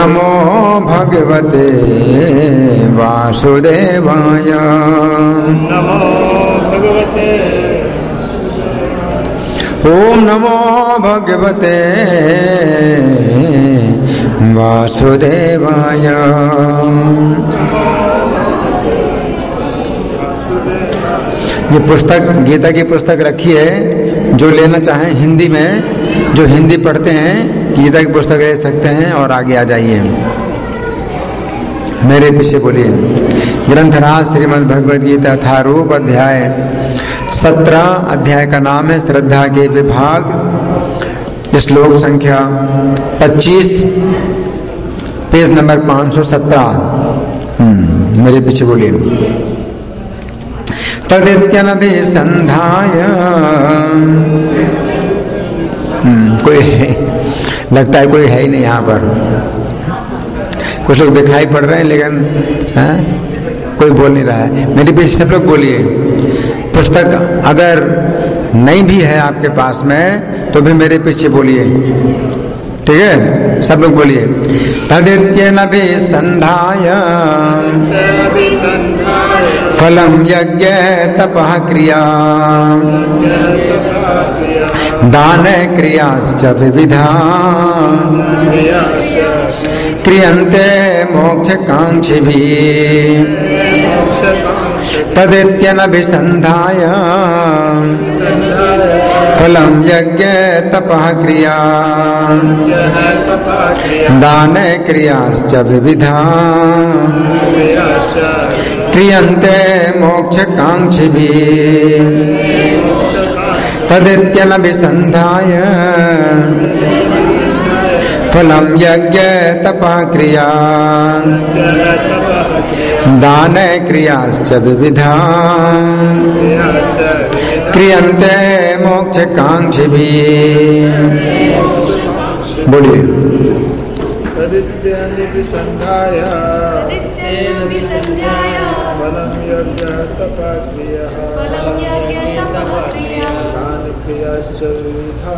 नमो भगवते वासुदेवाय। नमो भगवते। ओम नमो भगवते वासुदेवाय। ये पुस्तक गीता की पुस्तक रखी है, जो लेना चाहें हिंदी में, जो हिंदी पढ़ते हैं गीता की पुस्तक ले सकते हैं और आगे आ जाइए। मेरे पीछे बोलिए। ग्रंथराज श्रीमद् भगवद गीता अथर्वण अध्याय 17 अध्याय का नाम है श्रद्धा के विभाग। श्लोक संख्या 25, पेज नंबर 517। मेरे पीछे बोलिए। तदित्यनभिसंधाय। कोई है, लगता है कोई है ही नहीं यहाँ पर। कुछ लोग दिखाई पड़ रहे हैं लेकिन कोई बोल नहीं रहा है। मेरे पीछे सब लोग बोलिए। पुस्तक अगर नहीं भी है आपके पास में तो भी मेरे पीछे बोलिए, ठीक है? सब लोग बोलिए। तदित्यनभिसंधाय फलम यज्ञ तपः क्रिया दान क्रियाश्च विविधा क्रियन्ते मोक्षकांक्षिभिः। तदित्यनभिसंधाय फलम यज्ञ तपः क्रिया दान क्रियाश्च विविधा क्रियन्ते मोक्षकांक्षिभिः। तदित्यनभिसंधाय फलम यज्ञ तपः क्रिया दान क्रियाश्च विविधा क्रियन्ते मोक्षकांक्षिभिः। बोलिए। तदित्यनभिसंधाय फलं यज्ञ तपः क्रियः दान क्रियाश्च विविधा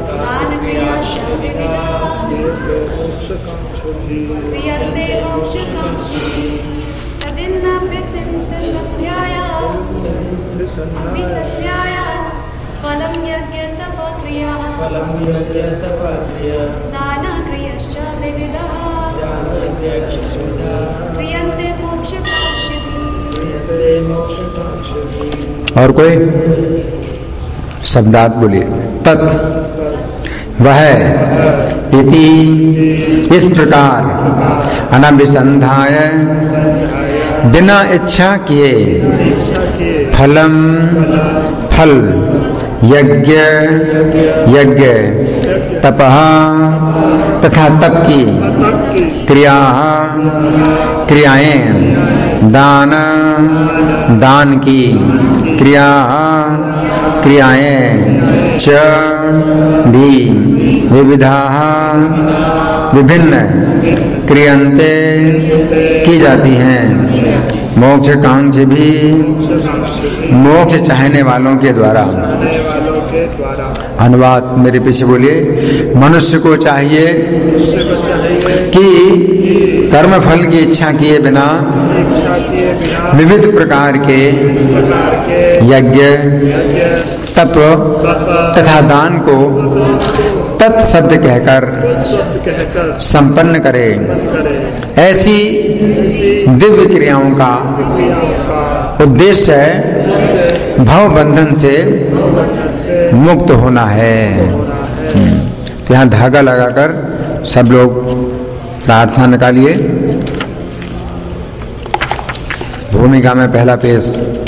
क्रियन्ते मोक्षकांक्षिभिः। तदित्यनभिसंधाय फलं यज्ञ तपः क्रिया दान क्रियाश्च विविधा क्रियन्ते मोक्षकांक्षिभिः। और कोई शब्दार्थ बोलिए। तत् वह इति इस प्रकार अनभिसंधाय बिना इच्छा किए फलम फल यज्ञ यज्ञ तपः तथा तप की क्रिया क्रियाएं दान दान की क्रिया क्रियाएं च भी विविधा विभिन्न क्रियन्ते की जाती हैं मोक्षकांक्षी भी मोक्ष चाहने वालों के द्वारा। अनुवाद मेरे पीछे बोलिए। मनुष्य को चाहिए कि कर्म फल की इच्छा किए बिना विविध प्रकार के यज्ञ तप तथा दान को तत्शब्द कहकर संपन्न करे। ऐसी दिव्य क्रियाओं का उद्देश्य है भव बंधन से मुक्त होना है। यहाँ धागा लगाकर सब लोग प्रार्थना निकालिए। भूमिका में पहला पेश।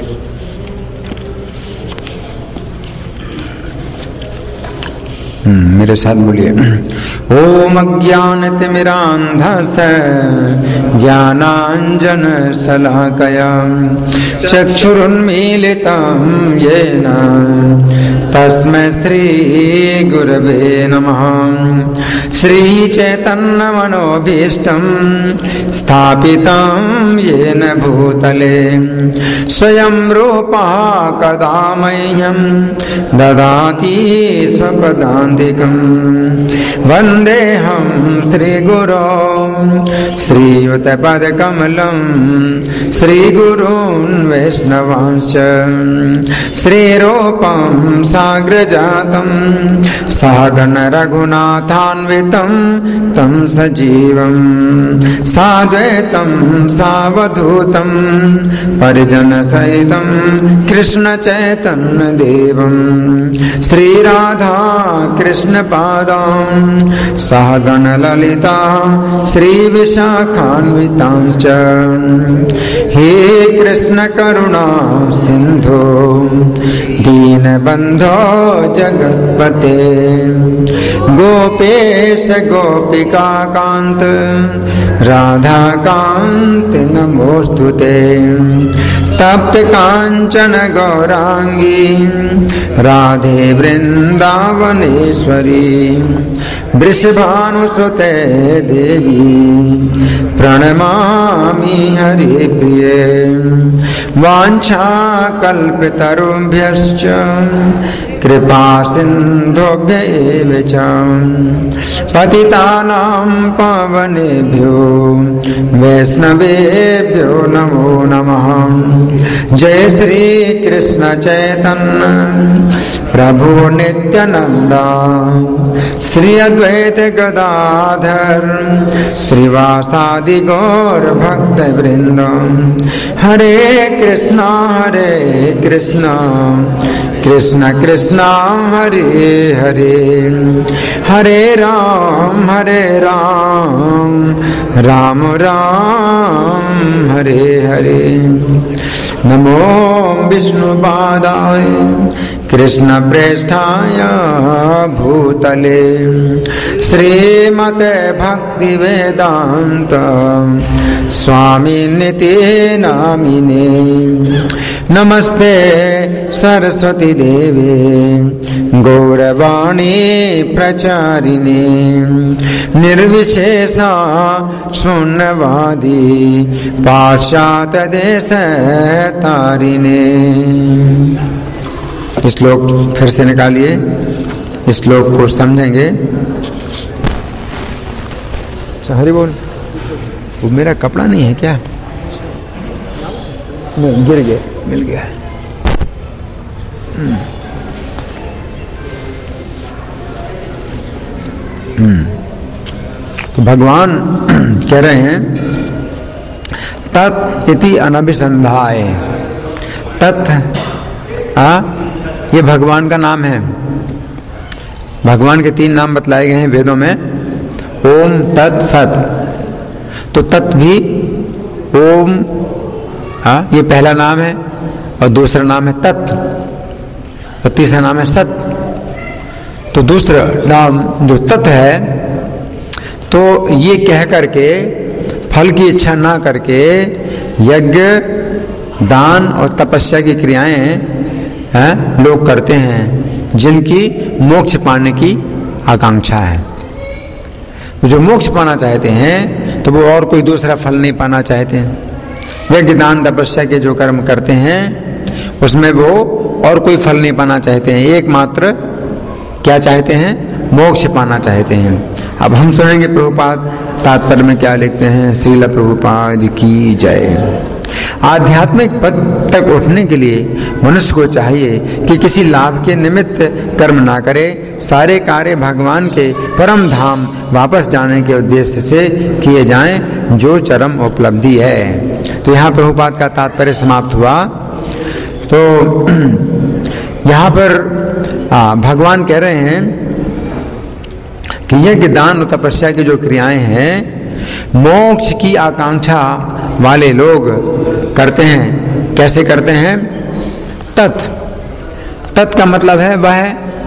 मेरे साथ बोलिए। ओम अज्ञानतिमिरान्धस्य ज्ञानाञ्जन शलाकया चक्षुरुन्मीलितं येन तस्मै श्री गुरवे नमः। श्रीचैतन्यमनोभीष्टं स्थापितं येन भूतले स्वयं रूपः कदा मह्यं ददाति स्वपदान्तिकं। वन्देऽहं श्रीगुरो श्रीयुतपदकमलं श्रीगुरून् वैष्णवांश्च श्रीरूपं साग्रजातं सहगण रघुनाथान्वितं तं सजीवं साद्वैतं सावधूतं परिजनसहितं कृष्णचैतन्यदेवं श्रीराधा कृष्णपादां सहगण ललिता श्रीविशाखान्वितांश्च हे कृष्ण करुणा सिन्धो दीनबन्धो जगत्पते गोपेश गोपिकान्त राधाकान्त नमोस्तुते तप्त कांचन गौरांगी राधे वृंदावनेश्वरी वृषभानुसुते देवी प्रणमामि हरिप्रिये वाञ्छाकल्पतरुभ्यश्च कृपा सिन्धुभ्य एव च पतितानां पावनेभ्यो वैष्णवेभ्यो नमो नमः। जय श्री कृष्ण चैतन्य प्रभु नित्यानंद श्री अद्वैत गदाधर श्रीवासादि गौर भक्त वृंद हरे कृष्णा कृष्ण कृष्ण हरे हरे हरे राम राम राम हरे हरे। नमो विष्णुपादाय कृष्ण प्रेष्ठाय भूतले श्रीमते भक्ति वेदांत स्वामिनिति नामिने नमस्ते सरस्वती देवे गौरवाणी प्रचारिणे निर्विशेषा शून्यवादी पाश्चात्य देश तारिणे। इस श्लोक फिर से निकालिए, इस श्लोक को समझेंगे। अच्छा हरि बोल। वो मेरा कपड़ा नहीं है क्या? गिर गया, मिल गया। तो भगवान कह रहे हैं तत् इति अनभिसंधाय। तत् ये भगवान का नाम है। भगवान के 3 नाम बतलाए गए हैं वेदों में, ओम तत् सत। तो तत् भी ओम ये पहला नाम है और दूसरा नाम है तत् और तीसरा नाम है सत। तो दूसरा नाम जो तत् है, तो ये कह करके फल की इच्छा ना करके यज्ञ दान और तपस्या की क्रियाएं लोग करते हैं जिनकी मोक्ष पाने की आकांक्षा है। जो मोक्ष पाना चाहते हैं तो वो और कोई दूसरा फल नहीं पाना चाहते हैं। यज्ञ दान तपस्या के जो कर्म करते हैं उसमें वो और कोई फल नहीं पाना चाहते हैं, एकमात्र क्या चाहते हैं? मोक्ष पाना चाहते हैं। अब हम सुनेंगे प्रभुपाद तात्पर्य में क्या लिखते हैं। श्रील प्रभुपाद की जय। आध्यात्मिक पद तक उठने के लिए मनुष्य को चाहिए कि किसी लाभ के निमित्त कर्म ना करे, सारे कार्य भगवान के परम धाम वापस जाने के उद्देश्य से किए जाएं, जो चरम उपलब्धि है। तो यहाँ प्रभुपाद का तात्पर्य समाप्त हुआ। तो यहाँ पर भगवान कह रहे हैं कि यज्ञ दान और तपस्या की जो क्रियाएं हैं मोक्ष की आकांक्षा वाले लोग करते हैं। कैसे करते हैं? तत् का मतलब है वह,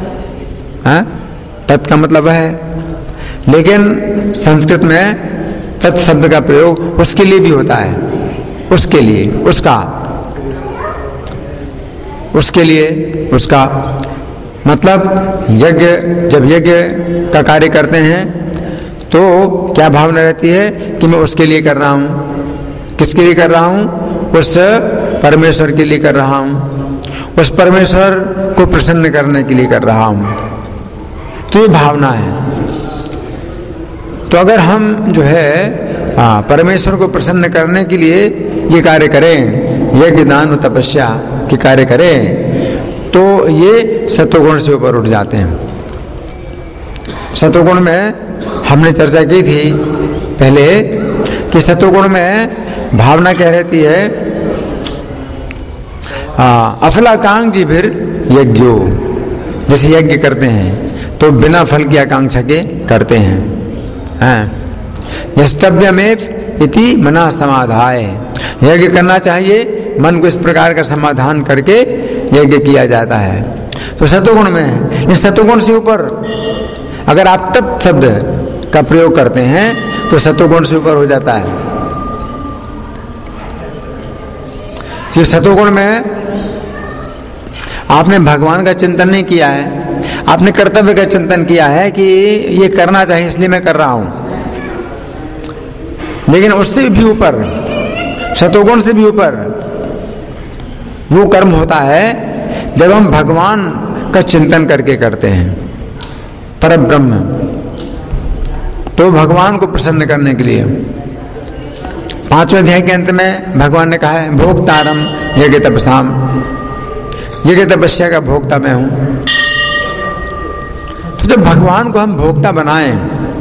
तत् का मतलब वह है। लेकिन संस्कृत में तत् शब्द का प्रयोग उसके लिए भी होता है, उसके लिए, उसके लिए, उसका मतलब यज्ञ, जब यज्ञ का कार्य करते हैं तो क्या भावना रहती है कि मैं उसके लिए कर रहा हूं। किसके लिए कर रहा हूं? उस परमेश्वर के लिए कर रहा हूं, उस परमेश्वर को प्रसन्न करने के लिए कर रहा हूं। तो ये भावना है। तो अगर हम जो है परमेश्वर को प्रसन्न करने के लिए ये कार्य करें, यज्ञ दान और तपस्या के कार्य करें, तो ये सत्वगुण से ऊपर उठ जाते हैं। सत्वगुण में हमने चर्चा की थी पहले कि सत्वगुण में भावना क्या रहती है, अफलाकांक्षी फिर यज्ञो, जैसे यज्ञ करते हैं तो बिना फल की आकांक्षा के करते हैं। यष्टव्यमेव इति मना समाधाय, यज्ञ करना चाहिए, मन को इस प्रकार का समाधान करके यज्ञ किया जाता है। तो सत्वगुण में, इस सत्वगुण से ऊपर अगर आप तत् शब्द का प्रयोग करते हैं तो सत्वगुण से ऊपर हो जाता है। तो सत्वगुण में आपने भगवान का चिंतन नहीं किया है, आपने कर्तव्य का चिंतन किया है कि ये करना चाहिए इसलिए मैं कर रहा हूं। लेकिन उससे भी ऊपर, सत्वगुण से भी ऊपर वो कर्म होता है जब हम भगवान का चिंतन करके करते हैं, परब्रह्म, तो भगवान को प्रसन्न करने के लिए। 5वें अध्याय के अंत में भगवान ने कहा है भोक्तारम यज्ञ तपसाम, यज्ञ तपस्या का भोक्ता मैं हूं। तो जब भगवान को हम भोक्ता बनाएं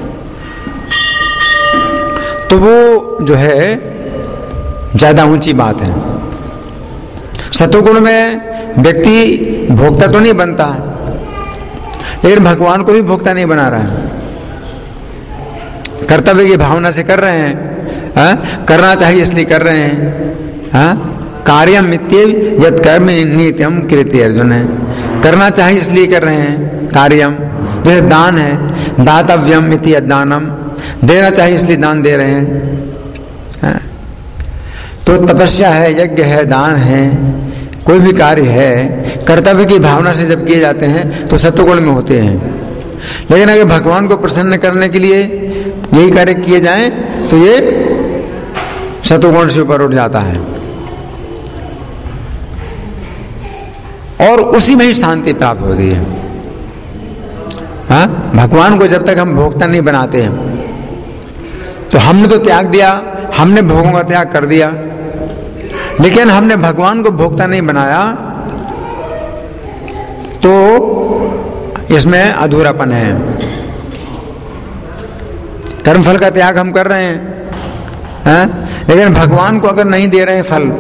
तो वो जो है ज्यादा ऊंची बात है। सत्वगुण में व्यक्ति भोक्ता तो नहीं बनता, लेकिन भगवान को भी भोक्ता नहीं बना रहा है। कर्तव्य की भावना से कर रहे हैं, करना चाहिए इसलिए कर रहे हैं। कार्यम मित्येव यत् कर्म नित्यम कृत्य, अर्जुन है, करना चाहिए इसलिए कर रहे हैं कार्यम। जैसे दान है, दातव्यम इति दानम, देना चाहिए इसलिए दान दे रहे हैं। तो तपस्या है, यज्ञ है, दान है, कोई भी कार्य है, कर्तव्य की भावना से जब किए जाते हैं तो सत्वगुण में होते हैं। लेकिन अगर भगवान को प्रसन्न करने के लिए यही कार्य किए जाएं तो ये सत्वगुण से ऊपर उठ जाता है और उसी में ही शांति प्राप्त होती है। भगवान को जब तक हम भोक्ता नहीं बनाते हैं तो हमने तो त्याग दिया, हमने भोगों का त्याग कर दिया, लेकिन हमने भगवान को भोक्ता नहीं बनाया तो इसमें अधूरापन है। कर्मफल का त्याग हम कर रहे हैं, लेकिन भगवान को अगर नहीं दे रहे हैं फल,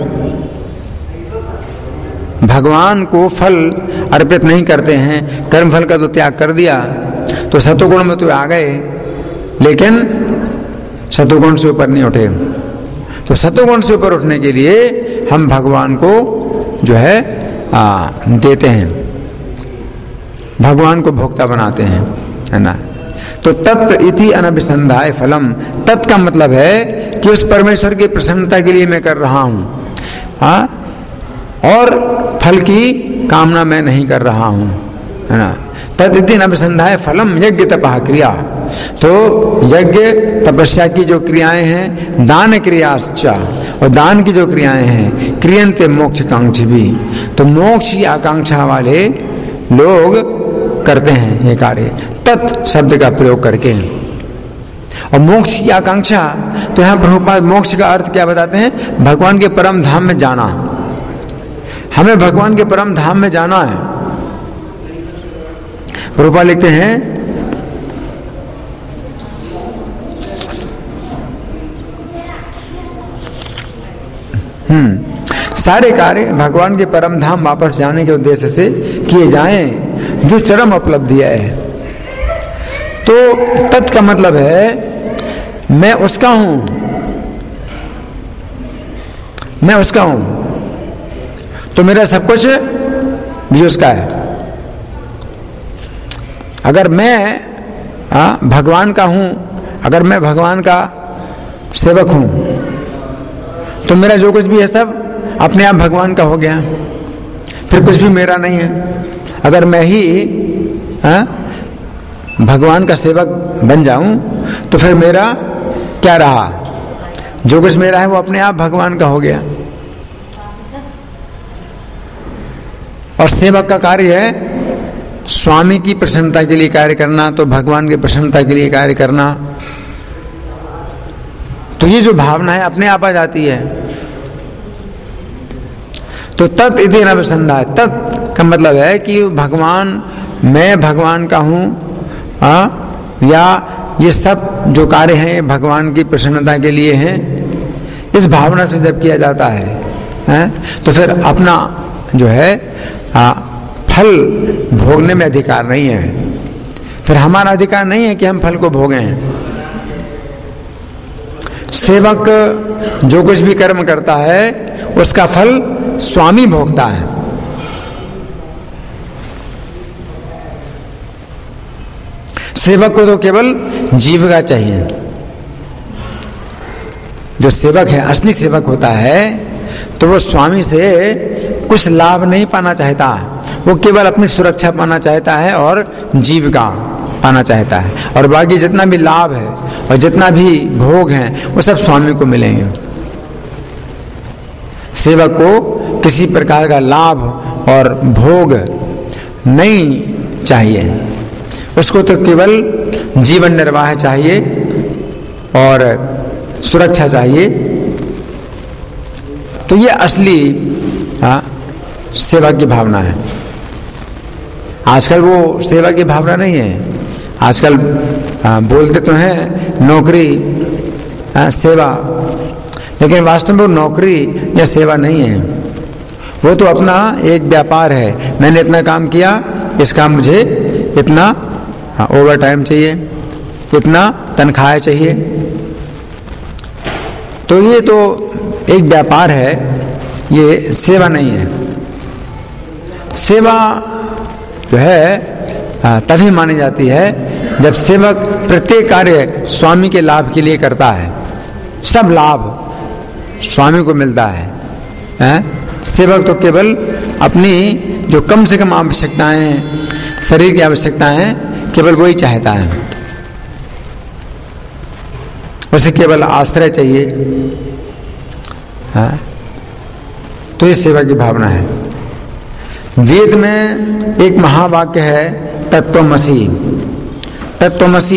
भगवान को फल अर्पित नहीं करते हैं, कर्मफल का तो त्याग कर दिया, तो सत्वगुण में तो आ गए लेकिन सत्वगुण से ऊपर नहीं उठे। तो सत्वगुण से ऊपर उठने के लिए हम भगवान को जो है देते हैं, भगवान को भोक्ता बनाते हैं, है ना। तो तत् इति अनभिसंधाय फलम, तत् का मतलब है कि उस परमेश्वर की प्रसन्नता के लिए मैं कर रहा हूं, और फल की कामना मैं नहीं कर रहा हूं, है ना। तत् इति अनभिसंधाय फलम यज्ञ तपः क्रिया, तो यज्ञ तपस्या की जो क्रियाएं हैं, दान क्रियाश्च, और दान की जो क्रियाएं हैं, क्रियन्ते मोक्ष कांक्षी भी, तो मोक्ष की आकांक्षा वाले लोग करते हैं ये कार्य तत् शब्द का प्रयोग करके। और मोक्ष की आकांक्षा, तो यहां प्रभुपाद मोक्ष का अर्थ क्या बताते हैं, भगवान के परम धाम में जाना। हमें भगवान के परम धाम में जाना है। प्रभुपाद लिखते हैं सारे कार्य भगवान के परम धाम वापस जाने के उद्देश्य से किए जाएं जो चरम उपलब्धि है। तो तत् का मतलब है मैं उसका हूं, मैं उसका हूं, तो मेरा सब कुछ भी उसका है। अगर मैं भगवान का हूं, अगर मैं भगवान का सेवक हूं, तो मेरा जो कुछ भी है सब अपने आप भगवान का हो गया, फिर कुछ भी मेरा नहीं है। अगर मैं ही भगवान का सेवक बन जाऊं तो फिर मेरा क्या रहा, जो कुछ मेरा है वो अपने आप भगवान का हो गया। और सेवक का कार्य है स्वामी की प्रसन्नता के लिए कार्य करना, तो भगवान की प्रसन्नता के लिए कार्य करना, तो ये जो भावना है अपने आप आ जाती है। तो तत् इति न प्रसन्ना, तत् का मतलब है कि भगवान, मैं भगवान का हूं, या ये सब जो कार्य हैं भगवान की प्रसन्नता के लिए हैं, इस भावना से जब किया जाता है, तो फिर अपना जो है फल भोगने में अधिकार नहीं है। फिर हमारा अधिकार नहीं है कि हम फल को भोगें। सेवक जो कुछ भी कर्म करता है उसका फल स्वामी भोगता है। सेवक को तो केवल जीविका चाहिए। जो सेवक है, असली सेवक होता है, तो वो स्वामी से कुछ लाभ नहीं पाना चाहता, वो केवल अपनी सुरक्षा पाना चाहता है और जीविका पाना चाहता है, और बाकी जितना भी लाभ है और जितना भी भोग है वो सब स्वामी को मिलेंगे। सेवक को किसी प्रकार का लाभ और भोग नहीं चाहिए, उसको तो केवल जीवन निर्वाह चाहिए और सुरक्षा चाहिए। तो ये असली सेवा की भावना है। आजकल वो सेवा की भावना नहीं है। आजकल बोलते तो हैं नौकरी, सेवा, लेकिन वास्तव में वो नौकरी या सेवा नहीं है। वो तो अपना एक व्यापार है। मैंने इतना काम किया, इस काम मुझे इतना ओवर टाइम चाहिए, इतना तनख्वाह चाहिए। तो ये तो एक व्यापार है, ये सेवा नहीं है। सेवा जो है तभी मानी जाती है जब सेवक प्रत्येक कार्य स्वामी के लाभ के लिए करता है। सब लाभ स्वामी को मिलता है। सेवक तो केवल अपनी जो कम से कम आवश्यकताएं, शरीर की आवश्यकताएं, केवल वही चाहता है। उसे केवल आश्रय चाहिए। तो ये सेवा की भावना है। वेद में एक महावाक्य है तत्वमसि। तत्वमसि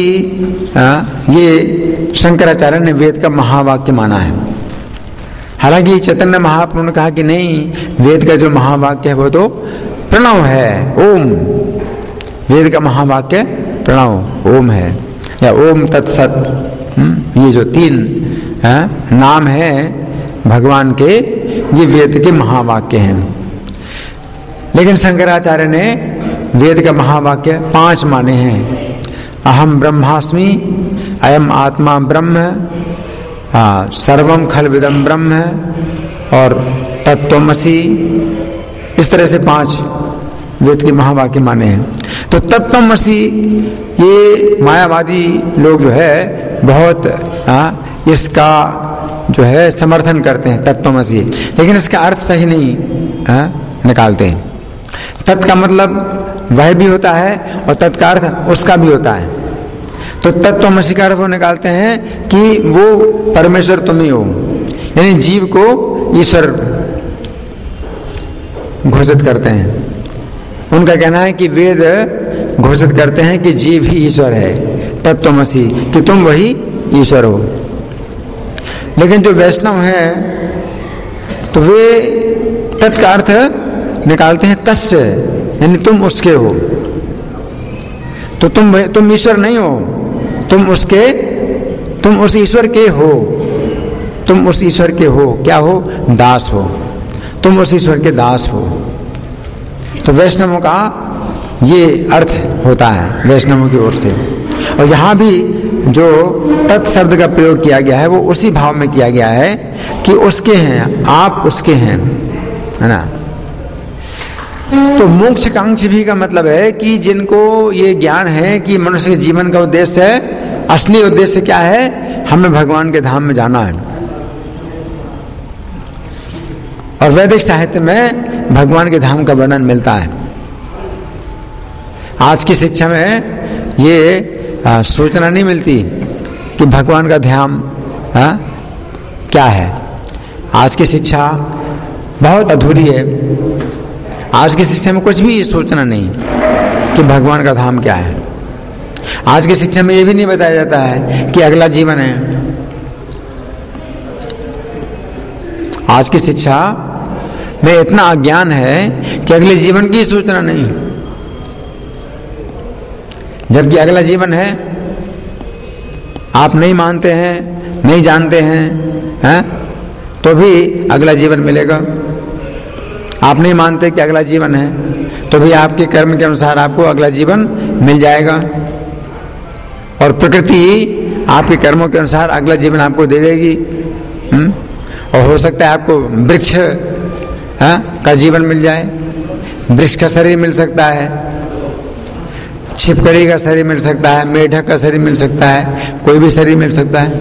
ये शंकराचार्य ने वेद का महावाक्य माना है। हालांकि चैतन्य महाप्रभु ने कहा कि नहीं, वेद का जो महावाक्य है वो तो प्रणव है, ओम। वेद का महावाक्य प्रणव, ओम है, या ओम तत्सत। ये जो तीन नाम है भगवान के, ये वेद के महावाक्य हैं। लेकिन शंकराचार्य ने वेद का महावाक्य 5 माने हैं। अहम ब्रह्मास्मि, अयम आत्मा ब्रह्म, सर्वम खलविदम ब्रह्म और तत्वमसि। इस तरह से 5 वेद के महावाक्य माने हैं। तो तत्वमसि ये मायावादी लोग जो है बहुत इसका जो है समर्थन करते हैं, तत्वमसि, लेकिन इसका अर्थ सही नहीं निकालते हैं। तत् का मतलब वह भी होता है और तत् का अर्थ उसका भी होता है। तो तत्वमसि का अर्थ वो निकालते हैं कि वो परमेश्वर तुम ही हो, यानी जीव को ईश्वर घोषित करते हैं। उनका कहना है कि वेद घोषित करते हैं कि जीव ही ईश्वर है, तत्वमसि, कि तुम वही ईश्वर हो। लेकिन जो वैष्णव हैं तो वे तत् का अर्थ निकालते हैं तस्य, यानी तुम उसके हो। तो तुम ईश्वर नहीं हो, तुम उस ईश्वर के हो। तुम उस ईश्वर के हो, क्या हो? दास हो। तुम उस ईश्वर के दास हो। तो वैष्णवों का ये अर्थ होता है वैष्णवों की ओर से। और यहाँ भी जो तत् शब्द का प्रयोग किया गया है वो उसी भाव में किया गया है कि उसके हैं, आप उसके हैं, है ना। तो मोक्षकांक्षी का मतलब है कि जिनको ये ज्ञान है कि मनुष्य के जीवन का उद्देश्य है, असली उद्देश्य क्या है, हमें भगवान के धाम में जाना है। और वैदिक साहित्य में भगवान के धाम का वर्णन मिलता है। आज की शिक्षा में ये सूचना नहीं मिलती कि भगवान का ध्यान क्या है। आज की शिक्षा बहुत अधूरी है। आज की शिक्षा में कुछ भी सूचना नहीं। कि भगवान का धाम क्या है। आज की शिक्षा में यह भी नहीं बताया जाता है कि अगला जीवन है। आज की शिक्षा में इतना अज्ञान है कि अगले जीवन की सूचना नहीं, जबकि अगला जीवन है। आप नहीं मानते हैं, नहीं जानते हैं, तो भी अगला जीवन मिलेगा। आप नहीं मानते कि अगला जीवन है, तो भी आपके कर्म के अनुसार आपको अगला जीवन मिल जाएगा। और प्रकृति आपके कर्मों के अनुसार अगला जीवन आपको दे देगी। और हो सकता है आपको वृक्ष का जीवन मिल जाए, वृक्ष का शरीर मिल सकता है, छिपकली का शरीर मिल सकता है, मेढक का शरीर मिल सकता है, कोई भी शरीर मिल सकता है।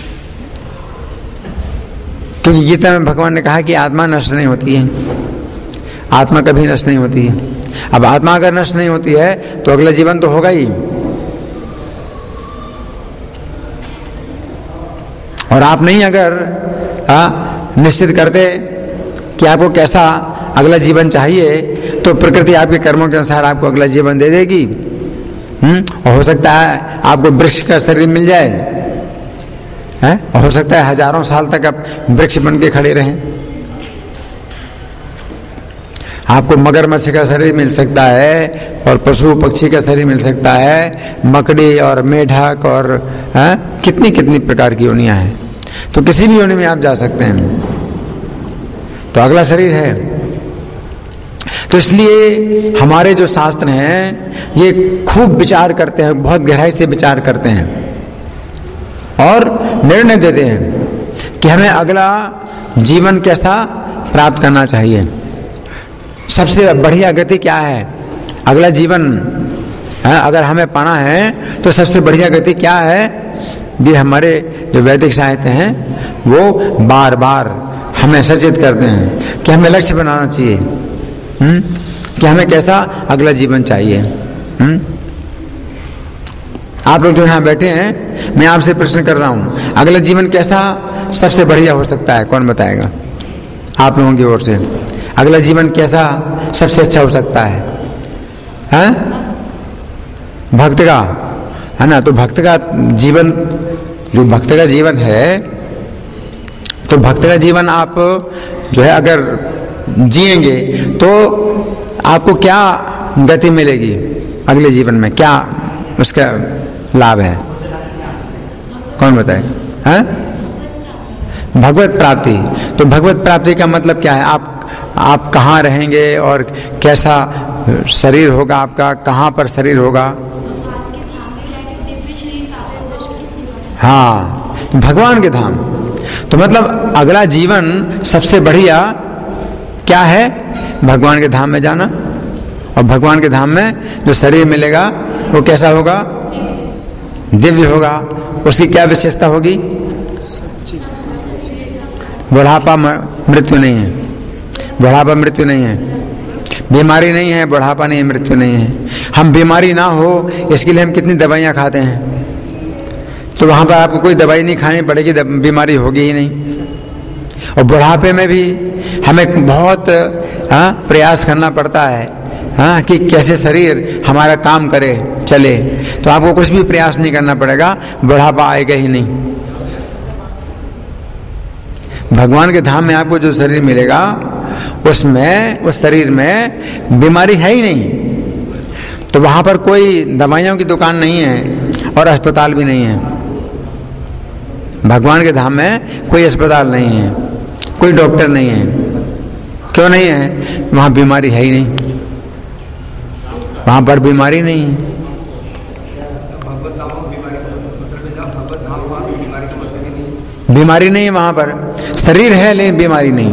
क्योंकि गीता में भगवान ने कहा कि आत्मा नष्ट नहीं होती है, आत्मा कभी नष्ट नहीं होती है। अब आत्मा अगर नष्ट नहीं होती है तो अगला जीवन तो होगा ही। और आप नहीं अगर निश्चित करते कि आपको कैसा अगला जीवन चाहिए, तो प्रकृति आपके कर्मों के अनुसार आपको अगला जीवन दे देगी। और हो सकता है आपको वृक्ष का शरीर मिल जाए, और हो सकता है हजारों साल तक आप वृक्ष बन के खड़े रहें। आपको मगरमच्छ का शरीर मिल सकता है, और पशु पक्षी का शरीर मिल सकता है, मकड़ी और मेढक और कितनी कितनी प्रकार की योनियां हैं। तो किसी भी योनि में आप जा सकते हैं, तो अगला शरीर है। तो इसलिए हमारे जो शास्त्र हैं ये खूब विचार करते हैं, बहुत गहराई से विचार करते हैं और निर्णय देते हैं कि हमें अगला जीवन कैसा प्राप्त करना चाहिए, सबसे बढ़िया गति क्या है, अगला जीवन अगर हमें पाना है तो सबसे बढ़िया गति क्या है। ये हमारे जो वैदिक साहित्य हैं वो बार बार हमें सचेत करते हैं कि हमें लक्ष्य बनाना चाहिए, कि हमें कैसा अगला जीवन चाहिए। आप लोग जो यहाँ बैठे हैं, मैं आपसे प्रश्न कर रहा हूँ, अगला जीवन कैसा सबसे बढ़िया हो सकता है, कौन बताएगा आप लोगों की ओर से? अगला जीवन कैसा सबसे अच्छा हो सकता है? भक्त का है ना। तो भक्त का जीवन, जो भक्त का जीवन है, तो भक्त का जीवन आप जो है अगर जिएंगे तो आपको क्या गति मिलेगी अगले जीवन में, क्या उसका लाभ है, कौन बताए? भगवत प्राप्ति। तो भगवत प्राप्ति का मतलब क्या है? आप कहाँ रहेंगे और कैसा शरीर होगा आपका, कहाँ पर शरीर होगा? हाँ, भगवान के धाम। तो मतलब अगला जीवन सबसे बढ़िया क्या है? भगवान के धाम में जाना। और भगवान के धाम में जो शरीर मिलेगा वो कैसा होगा? दिव्य होगा। उसकी क्या विशेषता होगी? बुढ़ापा मृत्यु नहीं है, बुढ़ापा मृत्यु नहीं है, बीमारी नहीं है, बुढ़ापा नहीं है, मृत्यु नहीं है। हम बीमारी ना हो इसके लिए हम कितनी दवाइयाँ खाते हैं, तो वहाँ पर आपको कोई दवाई नहीं खानी पड़ेगी, बीमारी होगी ही नहीं। और बुढ़ापे में भी हमें बहुत प्रयास करना पड़ता है कि कैसे शरीर हमारा काम करे, चले। तो आपको कुछ भी प्रयास नहीं करना पड़ेगा, बुढ़ापा आएगा ही नहीं। भगवान के धाम में आपको जो शरीर मिलेगा उसमें, उस शरीर में बीमारी है ही नहीं। तो वहाँ पर कोई दवाइयों की दुकान नहीं है और अस्पताल भी नहीं है। भगवान के धाम में कोई अस्पताल नहीं है, कोई डॉक्टर नहीं है। क्यों नहीं है? वहाँ बीमारी है ही नहीं, वहाँ पर बीमारी नहीं है। बीमारी नहीं है वहाँ पर, शरीर है लेकिन बीमारी नहीं।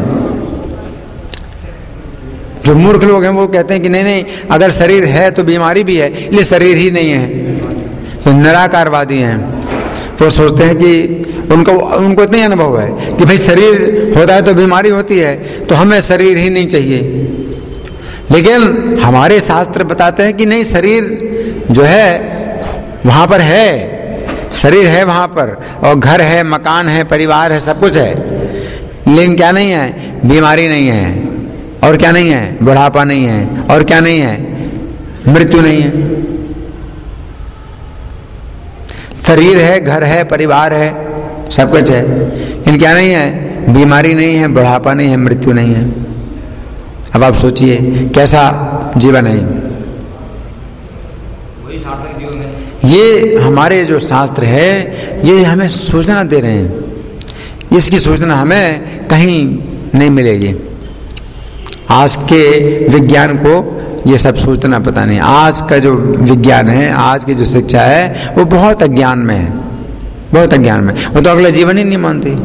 जो मूर्ख लोग हैं वो कहते हैं कि नहीं नहीं, अगर शरीर है तो बीमारी भी है, इसलिए शरीर ही नहीं है। तो निराकारवादी हैं, तो सोचते हैं कि उनको इतना ही अनुभव है कि भाई शरीर होता है तो बीमारी होती है, तो हमें शरीर ही नहीं चाहिए। लेकिन हमारे शास्त्र बताते हैं कि नहीं, शरीर जो है वहाँ पर है, शरीर है वहाँ पर, और घर है, मकान है, परिवार है, सब कुछ है। लेकिन क्या नहीं है? बीमारी नहीं है। और क्या नहीं है? बुढ़ापा नहीं है। और क्या नहीं है? मृत्यु नहीं है। शरीर है, घर है, परिवार है, सब कुछ है, लेकिन क्या नहीं है? बीमारी नहीं है, बुढ़ापा नहीं है, मृत्यु नहीं है। अब आप सोचिए कैसा जीवन है। वही सार्थक जीवन है। ये हमारे जो शास्त्र है ये हमें सूचना दे रहे हैं, इसकी सूचना हमें कहीं नहीं मिलेगी। आज के विज्ञान को ये सब सूचना पता नहीं। आज का जो विज्ञान है, आज की जो शिक्षा है, वो बहुत अज्ञान में है, बहुत अज्ञान में। वो तो अगला जीवन ही नहीं मानती,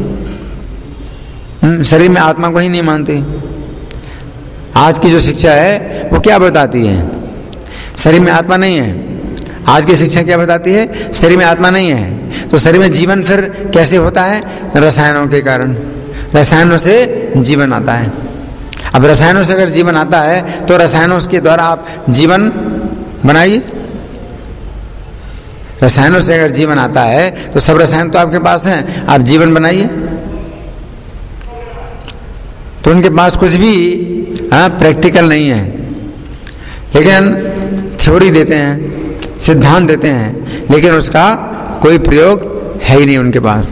शरीर में आत्मा को ही नहीं मानती। आज की जो शिक्षा है वो क्या बताती है? शरीर में आत्मा नहीं है। आज की शिक्षा क्या बताती है? शरीर में आत्मा नहीं है। तो शरीर में जीवन फिर कैसे होता है? रसायनों के कारण। रसायनों से जीवन आता है। अब रसायनों से अगर जीवन आता है तो रसायनों के द्वारा आप जीवन बनाइए। रसायनों से अगर जीवन आता है तो सब रसायन तो आपके पास हैं, आप जीवन बनाइए। तो उनके पास कुछ भी प्रैक्टिकल नहीं है, लेकिन थ्योरी देते हैं, सिद्धांत देते हैं, लेकिन उसका कोई प्रयोग है ही नहीं उनके पास।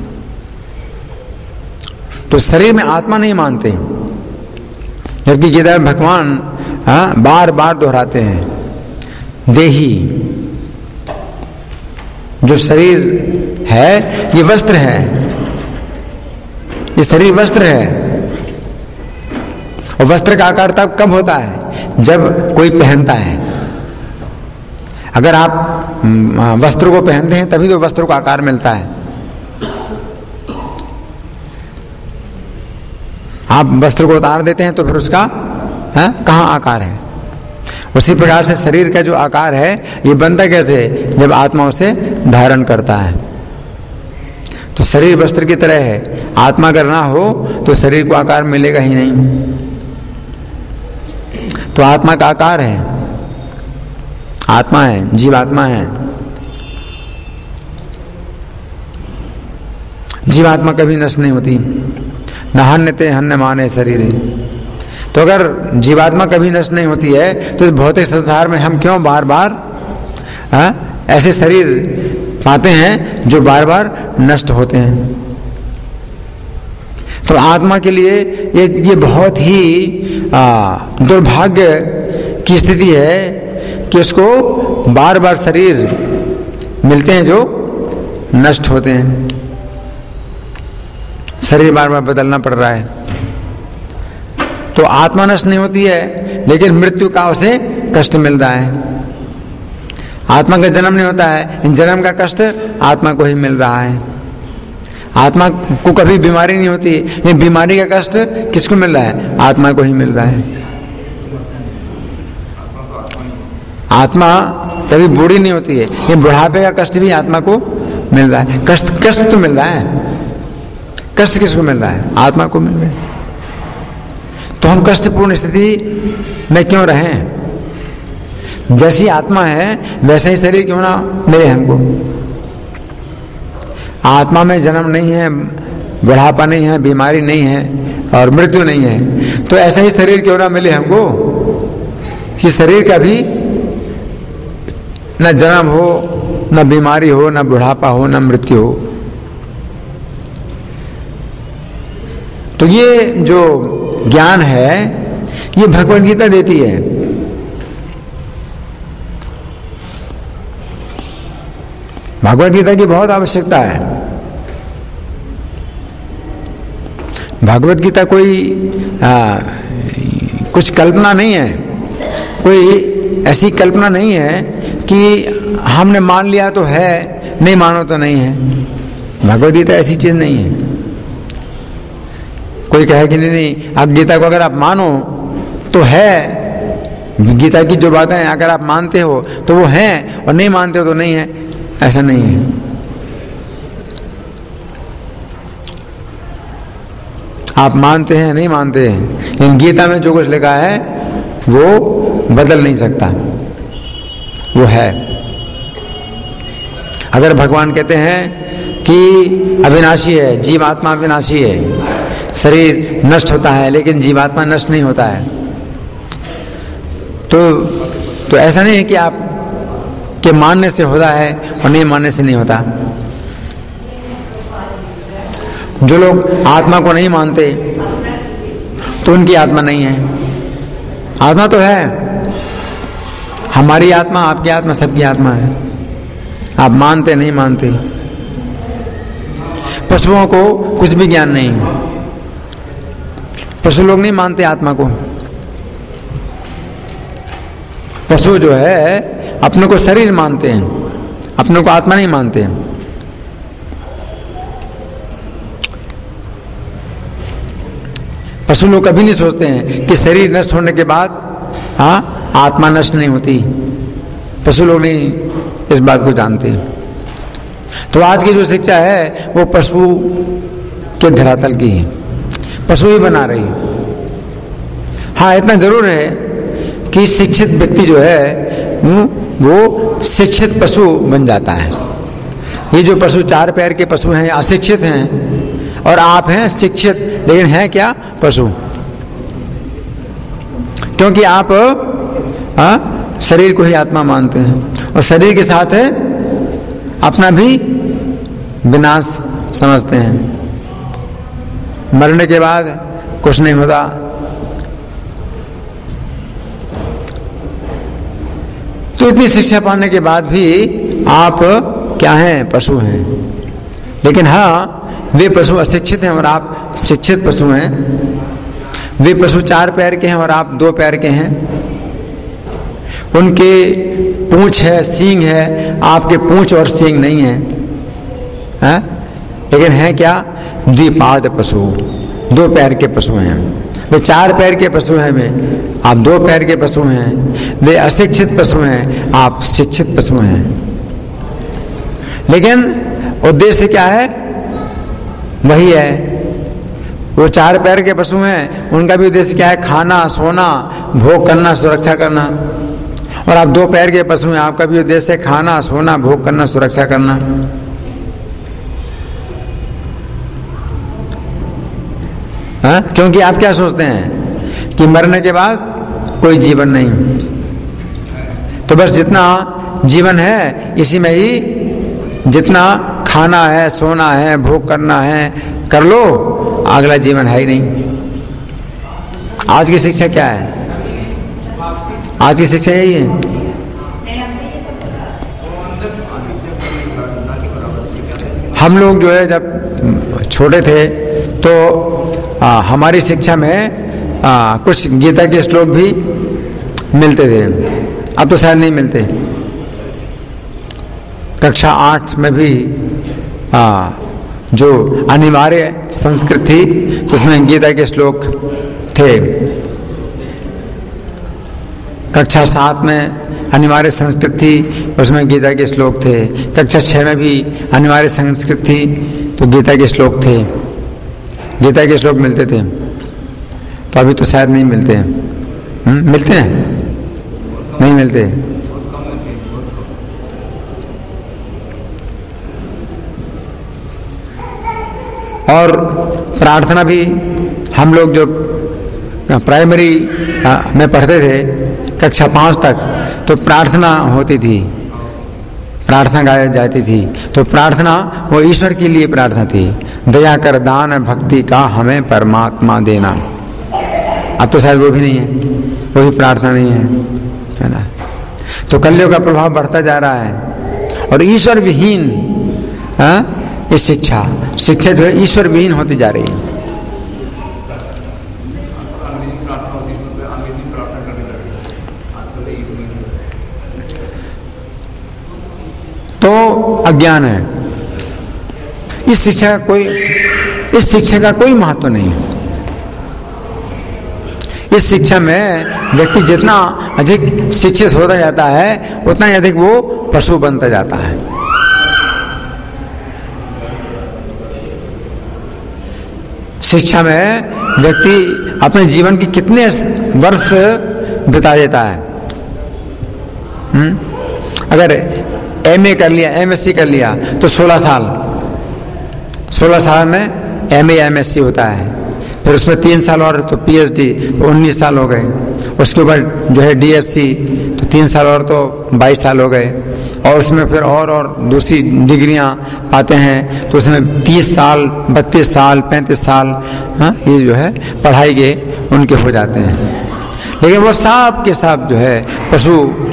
तो शरीर में आत्मा नहीं मानते, जबकि गीता में भगवान बार बार दोहराते हैं, देही जो शरीर है ये वस्त्र है, ये शरीर वस्त्र है। और वस्त्र का आकार तब कब होता है? जब कोई पहनता है। अगर आप वस्त्र को पहनते हैं तभी तो वस्त्र को आकार मिलता है। आप वस्त्र को उतार देते हैं तो फिर उसका कहाँ आकार है? उसी प्रकार से शरीर का जो आकार है ये बनता कैसे? जब आत्मा उसे धारण करता है। तो शरीर वस्त्र की तरह है, आत्मा अगर ना हो तो शरीर को आकार मिलेगा ही नहीं। तो आत्मा का आकार है, आत्मा है, जीवात्मा है। जीवात्मा कभी नष्ट नहीं होती। न हन्यते हन्य माने शरीर। तो अगर जीवात्मा कभी नष्ट नहीं होती है तो भौतिक संसार में हम क्यों बार बार ऐसे शरीर पाते हैं जो बार बार नष्ट होते हैं? तो आत्मा के लिए ये बहुत ही दुर्भाग्य की स्थिति है कि उसको बार बार शरीर मिलते हैं जो नष्ट होते हैं। शरीर बार बार बदलना पड़ रहा है। तो आत्मा नष्ट नहीं होती है, लेकिन मृत्यु का उसे कष्ट मिल रहा है। आत्मा का जन्म नहीं होता है, इन जन्म का कष्ट आत्मा को ही मिल रहा है। आत्मा को कभी बीमारी नहीं होती, ये बीमारी का कष्ट किसको मिल रहा है? आत्मा को ही मिल रहा है। आत्मा कभी बूढ़ी नहीं होती है, ये बुढ़ापे का कष्ट भी आत्मा को मिल रहा है। कष्ट तो मिल रहा है। कष्ट किसको मिल रहा है? आत्मा को मिल रहा है। तो हम कष्टपूर्ण स्थिति में क्यों रहें? जैसी आत्मा है वैसे ही शरीर क्यों ना मिले हमको? आत्मा में जन्म नहीं है, बुढ़ापा नहीं है, बीमारी नहीं है और मृत्यु नहीं है, तो ऐसा ही शरीर क्यों ना मिले हमको कि शरीर का भी न जन्म हो, न बीमारी हो, न बुढ़ापा हो, न मृत्यु हो। तो ये जो ज्ञान है ये भगवद गीता देती है। भगवद गीता की बहुत आवश्यकता है। भगवद गीता कोई कुछ कल्पना नहीं है, कोई ऐसी कल्पना नहीं है कि हमने मान लिया तो है, नहीं मानो तो नहीं है। भगवद गीता ऐसी चीज नहीं है। कोई कहे कि नहीं अब गीता को अगर आप मानो तो है, गीता की जो बातें अगर आप मानते हो तो वो हैं और नहीं मानते हो तो नहीं है, ऐसा नहीं है। आप मानते हैं नहीं मानते हैं, लेकिन गीता में जो कुछ लिखा है वो बदल नहीं सकता, वो है। अगर भगवान कहते हैं कि अविनाशी है, जीवात्मा अविनाशी है, शरीर नष्ट होता है लेकिन जीवात्मा नष्ट नहीं होता है, तो तो ऐसा नहीं है कि आप के मानने से होता है और नहीं मानने से नहीं होता। जो लोग आत्मा को नहीं मानते तो उनकी आत्मा नहीं है। आत्मा तो है, हमारी आत्मा, आपकी आत्मा, सबकी आत्मा है। आप मानते नहीं मानते। पशुओं को कुछ भी ज्ञान नहीं, पशु लोग नहीं मानते आत्मा को। पशु जो है अपने को शरीर मानते हैं, अपने को आत्मा नहीं मानते। पशु लोग कभी नहीं सोचते हैं कि शरीर नष्ट होने के बाद आत्मा नष्ट नहीं होती। पशु लोग नहीं इस बात को जानते। तो आज की जो शिक्षा है वो पशु के धरातल की है, पशु ही बना रही। हाँ, इतना जरूर है कि शिक्षित व्यक्ति जो है वो शिक्षित पशु बन जाता है। ये जो पशु चार पैर के पशु हैं, अशिक्षित हैं, और आप हैं शिक्षित, लेकिन हैं क्या? पशु। क्योंकि आप शरीर को ही आत्मा मानते हैं और शरीर के साथ है अपना भी विनाश समझते हैं। मरने के बाद कुछ नहीं होता। तो इतनी शिक्षा पाने के बाद भी आप क्या हैं? पशु हैं। लेकिन हाँ, वे पशु अशिक्षित हैं और आप शिक्षित पशु हैं। वे पशु चार पैर के हैं और आप दो पैर के हैं। उनके पूंछ है, सींग है, आपके पूंछ और सींग नहीं है, है? लेकिन है क्या? द्विपाद पशु, दो पैर के पशु हैं। वे चार पैर के पशु हैं, वे आप दो पैर के पशु हैं। वे अशिक्षित पशु हैं, आप शिक्षित पशु हैं। लेकिन उद्देश्य क्या है? वही है। वो चार पैर के पशु हैं, उनका भी उद्देश्य क्या है? खाना, सोना, भोग करना, सुरक्षा करना। और आप दो पैर के पशु हैं, आपका भी उद्देश्य है खाना, सोना, भोग करना, सुरक्षा करना। हाँ? क्योंकि आप क्या सोचते हैं कि मरने के बाद कोई जीवन नहीं, तो बस जितना जीवन है इसी में ही जितना खाना है, सोना है, भोग करना है, कर लो, अगला जीवन है ही नहीं। आज की शिक्षा क्या है? आज की शिक्षा यही है। हम लोग जो है जब छोटे थे तो हमारी शिक्षा में कुछ गीता के श्लोक भी मिलते थे। अब तो शायद नहीं मिलते। कक्षा 8 में भी जो अनिवार्य संस्कृत थी तो उसमें गीता के श्लोक थे। कक्षा 7 में अनिवार्य संस्कृत थी, उसमें गीता के श्लोक थे। कक्षा 6 में भी अनिवार्य संस्कृत थी तो गीता के श्लोक थे। गीता के श्लोक मिलते थे। तो अभी तो शायद नहीं मिलते हैं। मिलते हैं? नहीं मिलते। और प्रार्थना भी हम लोग जो प्राइमरी में पढ़ते थे कक्षा 5 तक, तो प्रार्थना होती थी, प्रार्थना गाई जाती थी। तो प्रार्थना वो ईश्वर के लिए प्रार्थना थी। दया कर दान भक्ति का हमें परमात्मा देना। अब तो शायद वो भी नहीं है, वो भी प्रार्थना नहीं है ना। तो कलयुग का प्रभाव बढ़ता जा रहा है और ईश्वर विहीन ये शिक्षा जो है ईश्वर विहीन होती जा रही है। तो अज्ञान है। इस शिक्षा का कोई महत्व नहीं है। इस शिक्षा में व्यक्ति जितना अधिक शिक्षित होता जाता है उतना ही अधिक वो पशु बनता जाता है। शिक्षा में व्यक्ति अपने जीवन की कितने वर्ष बिता देता है। अगर एमए कर लिया, एमएससी कर लिया तो 16 साल में एमए एमएससी होता है। फिर उसमें 3 साल और तो पीएचडी, 19 साल हो गए। उसके ऊपर जो है डीएससी तो 3 साल और तो 22 साल हो गए, और उसमें फिर और दूसरी डिग्रियां पाते हैं तो उसमें 30 साल 32 साल 35 साल ये जो है पढ़ाई के उनके हो जाते हैं। लेकिन वो सब के सब जो है पशु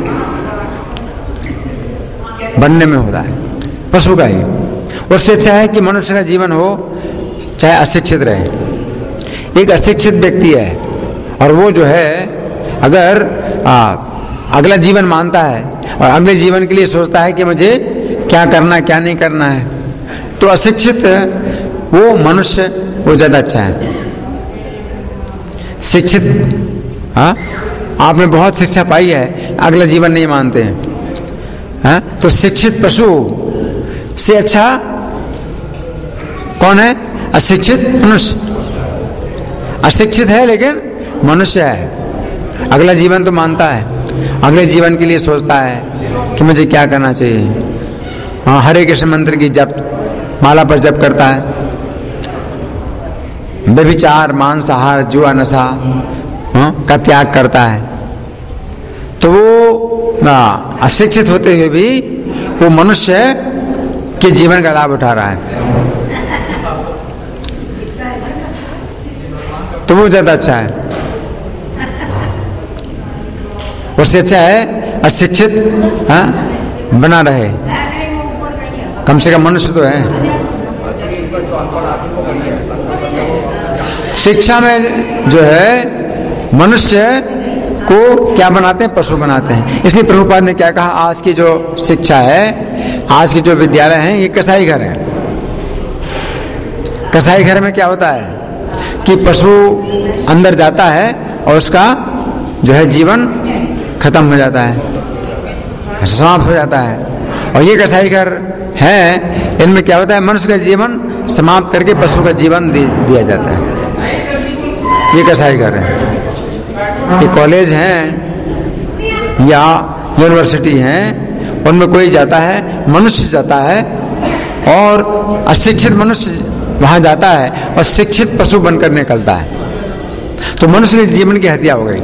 बनने में होता है, पशु का ही। उससे अच्छा है कि मनुष्य का जीवन हो चाहे अशिक्षित रहे। एक अशिक्षित व्यक्ति है और वो जो है अगर अगला जीवन मानता है और अगले जीवन के लिए सोचता है कि मुझे क्या करना क्या नहीं करना है, तो अशिक्षित वो मनुष्य वो ज़्यादा अच्छा है। शिक्षित आपने बहुत शिक्षा पाई है, अगला जीवन नहीं मानते हैं, तो शिक्षित पशु से अच्छा कौन है? अशिक्षित मनुष्य। अशिक्षित है लेकिन मनुष्य है, अगला जीवन तो मानता है, अगले जीवन के लिए सोचता है कि मुझे क्या करना चाहिए। हरे कृष्ण मंत्र की जप माला पर जप करता है, व्यभिचार मांसाहार जुआ नशा का त्याग करता है, तो वो अशिक्षित होते हुए भी वो मनुष्य के जीवन का लाभ उठा रहा है, तो वो ज्यादा अच्छा है। उससे अच्छा है अशिक्षित बना रहे, कम से कम मनुष्य तो है। शिक्षा में जो है मनुष्य को क्या बनाते हैं? पशु बनाते हैं। इसलिए प्रभुपाद ने क्या कहा, आज की जो शिक्षा है, आज की जो विद्यालय हैं, ये कसाई घर है। कसाई घर में क्या होता है कि पशु अंदर जाता है और उसका जो है जीवन खत्म हो जाता है, समाप्त हो जाता है। और ये कसाई घर है, इनमें क्या होता है? मनुष्य का जीवन समाप्त करके पशु का जीवन दिया जाता है। ये कसाई घर है। ये कॉलेज हैं या यूनिवर्सिटी हैं, उनमें कोई जाता है, मनुष्य जाता है, और अशिक्षित मनुष्य वहां जाता है और शिक्षित पशु बनकर निकलता है। तो मनुष्य के जीवन की हत्या हो गई,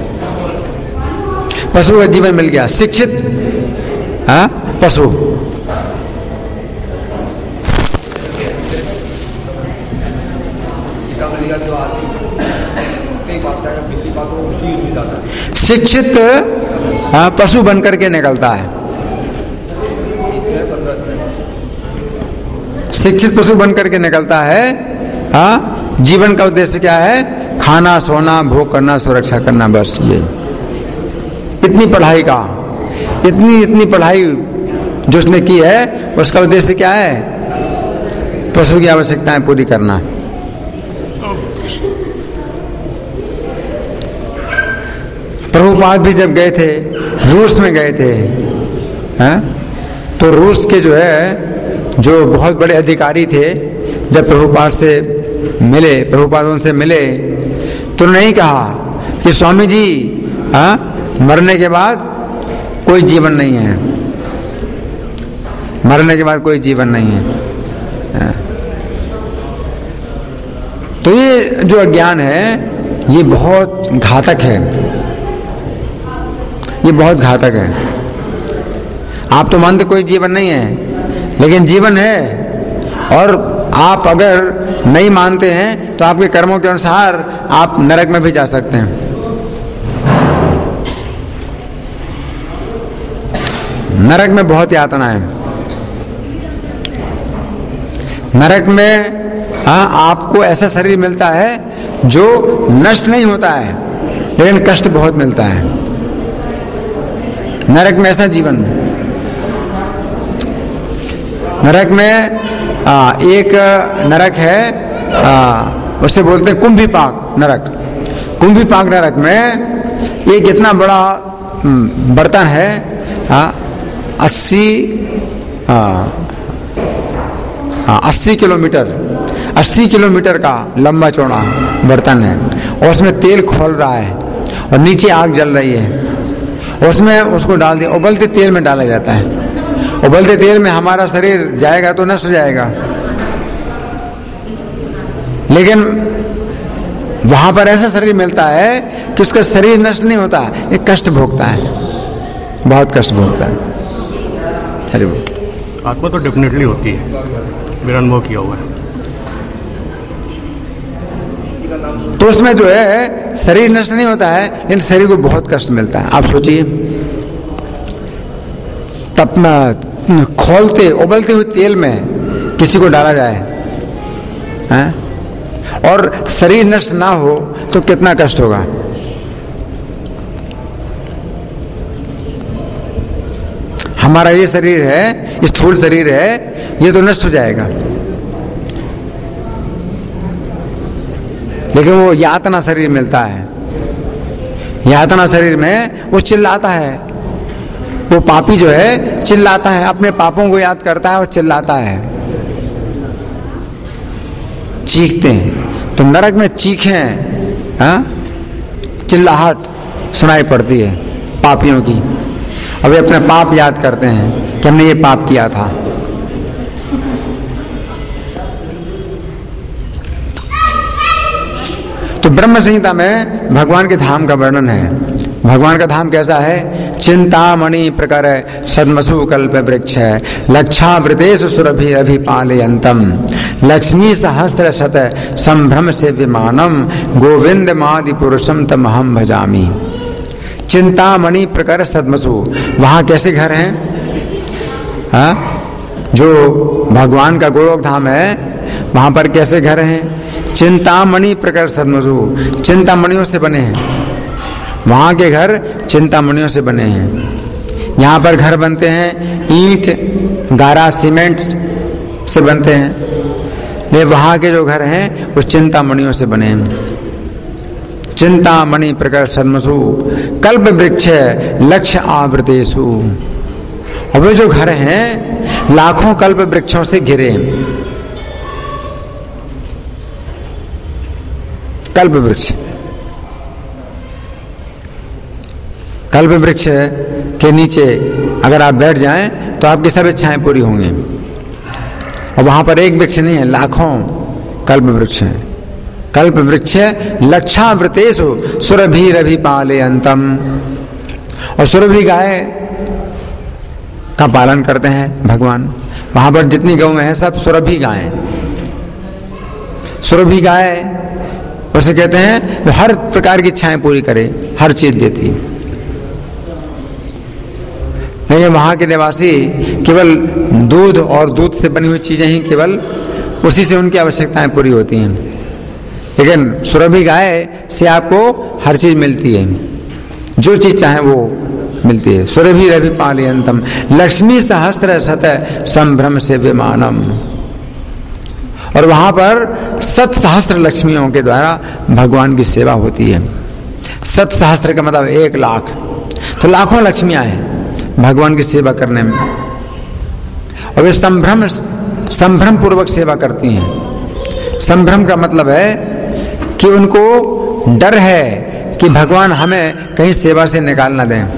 पशु का जीवन मिल गया, शिक्षित पशु। शिक्षित पशु बनकर के निकलता है, शिक्षित पशु बनकर के निकलता है। जीवन का उद्देश्य क्या है? खाना, सोना, भोग करना, सुरक्षा करना, बस ये। इतनी पढ़ाई का, इतनी पढ़ाई जो उसने की है, उसका उद्देश्य क्या है? पशु की आवश्यकताएं पूरी करना। प्रभुपाद भी जब गए थे, रूस में गए थे, तो रूस के जो है जो बहुत बड़े अधिकारी थे, जब प्रभुपाद से मिले, प्रभुपाद उनसे मिले, तो नहीं कहा कि स्वामी जी मरने के बाद कोई जीवन नहीं है, मरने के बाद कोई जीवन नहीं है। तो ये जो अज्ञान है ये बहुत घातक है, ये बहुत घातक है। आप तो मानते कोई जीवन नहीं है, लेकिन जीवन है, और आप अगर नहीं मानते हैं तो आपके कर्मों के अनुसार आप नरक में भी जा सकते हैं। नरक में बहुत यातना है। नरक में आपको ऐसा शरीर मिलता है जो नष्ट नहीं होता है, लेकिन कष्ट बहुत मिलता है। नरक में ऐसा जीवन, नरक में एक नरक है, उससे बोलते हैं कुंभीपाक नरक। कुंभीपाक नरक में एक इतना बड़ा बर्तन है, 80 किलोमीटर का लंबा चौड़ा बर्तन है, और उसमें तेल खोल रहा है और नीचे आग जल रही है। उसमें उसको डाल दिया, उबलते तेल में डाला जाता है। उबलते तेल में हमारा शरीर जाएगा तो नष्ट हो जाएगा, लेकिन वहां पर ऐसा शरीर मिलता है कि उसका शरीर नष्ट नहीं होता, एक कष्ट भोगता है। बहुत कष्ट भोगता है। हरि बोल। आत्मा तो डेफिनेटली होती है, मेरा अनुभव किया हुआ है। तो उसमें जो है शरीर नष्ट नहीं होता है, लेकिन शरीर को बहुत कष्ट मिलता है। आप सोचिए, तप खोलते उबलते हुए तेल में किसी को डाला जाए हैं? और शरीर नष्ट ना हो तो कितना कष्ट होगा। हमारा ये शरीर है, स्थूल शरीर है, ये तो नष्ट हो जाएगा, लेकिन वो यातना शरीर मिलता है। यातना शरीर में वो चिल्लाता है, वो पापी जो है चिल्लाता है, अपने पापों को याद करता है और चिल्लाता है, चीखते हैं। तो नरक में चीखें, चिल्लाहट सुनाई पड़ती है पापियों की। अब वे अपने पाप याद करते हैं कि हमने ये पाप किया था। तो ब्रह्म संहिता में भगवान के धाम का वर्णन है। भगवान का धाम कैसा है? चिंतामणि प्रकर सद्मसु कल्प वृक्ष लक्षावृतेषु सुरभि अभिपालयन्तम लक्ष्मी सहस्र शत संभ्रम से विमानम गोविंद मादि पुरुषम तमहम भजामि। चिंतामणि प्रकर सद्मसु, वहां कैसे घर हैं? जो भगवान का गोलोक धाम है वहां पर कैसे घर हैं? चिंतामणि प्रकर सद्मसु, चिंतामणियों से बने हैं। वहां के घर चिंतामणियों से बने हैं। यहाँ पर घर बनते हैं ईंट गारा सीमेंट से बनते हैं, लेकिन वहां के जो घर हैं वो चिंतामणियों से बने हैं। चिंतामणि प्रकर सद्मसु कल्प वृक्ष लक्ष्य आवृतेषु, और वे जो घर हैं लाखों कल्प वृक्षों से घिरे। कल्प वृक्ष, कल्प वृक्ष के नीचे अगर आप बैठ जाएं तो आपकी सब इच्छाएं पूरी होंगी। और वहां पर एक वृक्ष नहीं है, लाखों कल्प वृक्ष हैं। कल्प वृक्ष लक्षावृतेषु सुरभिरभिपालयन्तम, और सुरभि गाय का पालन करते हैं भगवान। वहां पर जितनी गौ हैं सब सुरभि गाय। सुरभि गाय उसे कहते हैं हर प्रकार की इच्छाएं पूरी करे, हर चीज देती। नहीं, वहां के निवासी केवल दूध और दूध से बनी हुई चीजें ही केवल उसी से उनकी आवश्यकताएं पूरी होती हैं, लेकिन सुरभि गाय से आपको हर चीज मिलती है, जो चीज चाहे वो मिलती है। सुरभि रवि पालयंतम लक्ष्मी सहस्र शत संभ्रम से विमानम, और वहां पर 7 सहस्र लक्ष्मियों के द्वारा भगवान की सेवा होती है। 7 सहस्र का मतलब 1 लाख, तो लाखों लक्ष्मियां हैं भगवान की सेवा करने में, और वे संभ्रम पूर्वक सेवा करती हैं। संभ्रम का मतलब है कि उनको डर है कि भगवान हमें कहीं सेवा से निकाल ना दें।